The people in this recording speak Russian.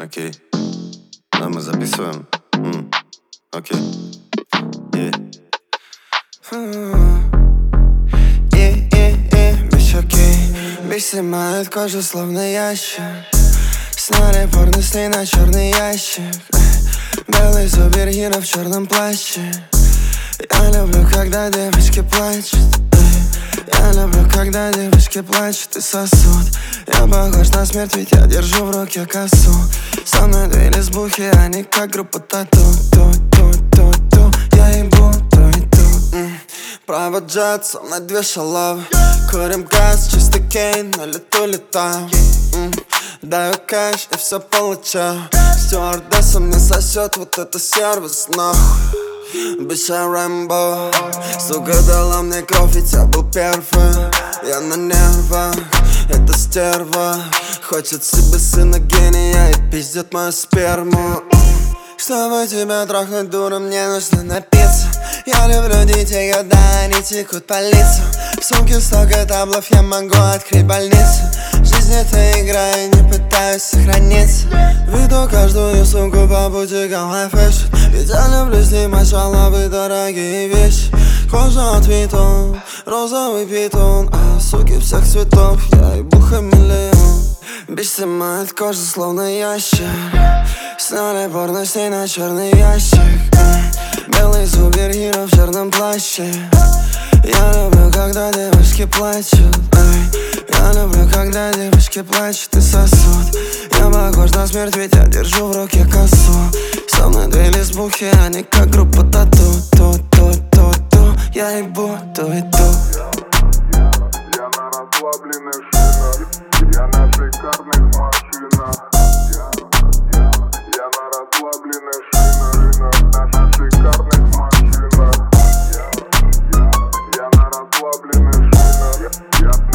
Окей. Да, мы записываем. Окей. Bitch, окей. Bitch снимает кожу, словно ящик. Сняли порно с ней на черный ящик. Белый супергеро в черном плаще. Я люблю, когда девочки плачут. Я люблю, когда девочки плачут и сосут. Я похож на смерть, ведь я держу в руке косу. Со мной две лесбухи, они как группа тату. Я ебу то и то. Право джет, со мной две шалавы. Курим газ, чисто кейн, на лету летаем. Даю кэш и все получаю. Стюардесса мне сосет вот это сервис, нахуй. Bitch, я Рэмбо. Сука дала мне кровь, ведь я был первым. Я на нервах, это стерва. Хочет себе сына гения и пиздит мою сперму. Чтобы тебя трахнуть, дура, мне нужно напиться. Я люблю детей, когда они текут по лицу. В сумке столько таблов, я могу открыть больницу. Жизнь это игра, я не пытаюсь сохраниться. Веду каждую сумку по бутикам high fashion. Ведь я люблю снимать шалавы, дорогие вещи. Кожа от Витон, розовый питон. А суки всех цветов, я ебу хамелеон. Bitch снимает кожу, словно ящик. Сняли порно с ней на черный ящик. Белый супергеро в черном плаще. Я люблю, когда девочки плачут. Я люблю, когда девочки плачут и сосут. Я похож на смерть, ведь я держу в руке косу. Со мной две лесбухи, они как группа тату. Я ебу то и то. Я на расслабленных шинах. Я на шикарных машинах. Я на расслабленных шинах. На шикарных машинах. Я на расслабленных шинах.